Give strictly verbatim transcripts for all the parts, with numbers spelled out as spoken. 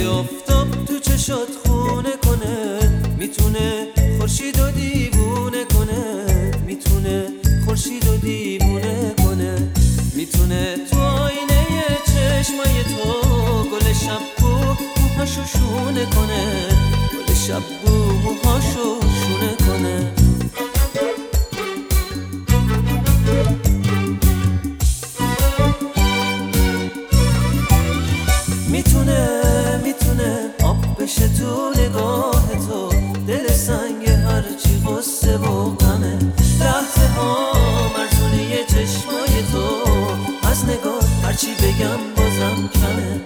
آفتاب تو چشات خونه کنه، میتونه خورشید و دیوونه کنه، میتونه خورشید و دیوونه کنه، میتونه تو آینه چشمای تو گل شبو موهاشو شونه کنه، گل شبو موهاشو شونه کنه. میتونه میتونه آب بشه تو نگاه تو، دل سنگ هرچی غصه و غمه، لحظه ها مرزونه چشمای تو، از نگاه هرچی بگم بازم کمه.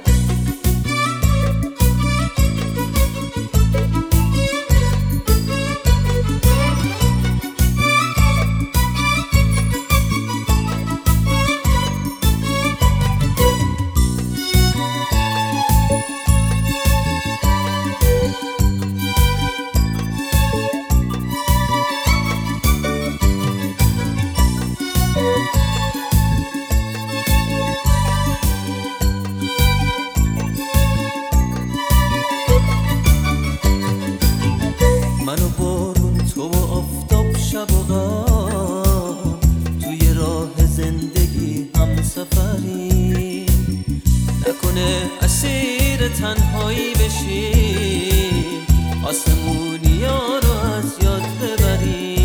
من و بارون، تو و آفتاب، شب و غم، توی راه زندگی هم سفری، نکنه اسیر تنهایی بشیم، آسمونیا رو از یاد ببریم.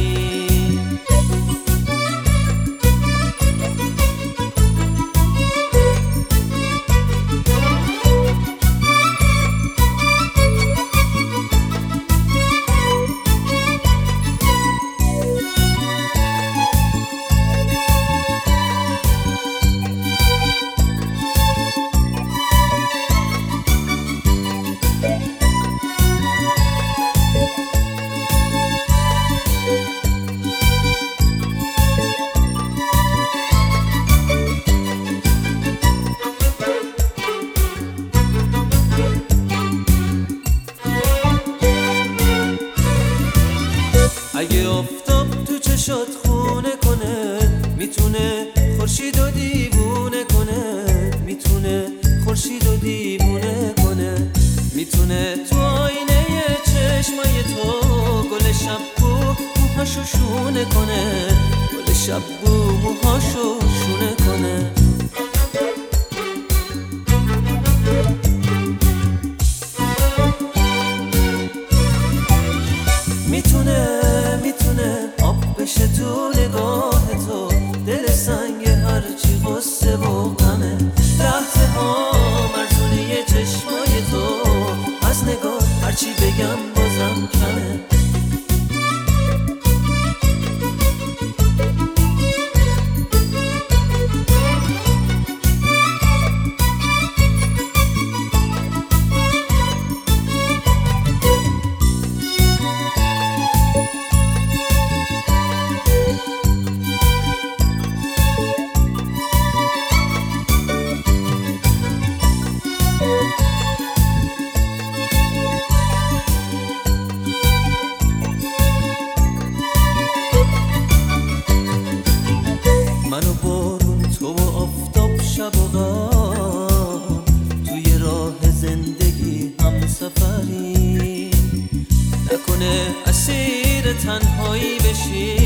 اگه آفتاب تو چشات خونه کنه، میتونه خورشید و دیوونه کنه، میتونه خورشید و دیوونه کنه، میتونه تو آینه چشمای تو گل شبو موهاشو شونه کنه، گل شبو موهاشو شونه کنه. میتونه میتونه آب بشه تو نگاه تو، دل سنگ هرچی غصه و غمه، لحظه ها مرزونه چشمای تو، از نگاه هرچی بگم بازم کمه. من و بارون، تو و آفتاب، شب و غم، توی راه زندگی هم سفری، نکنه اسیر تنهایی بشی،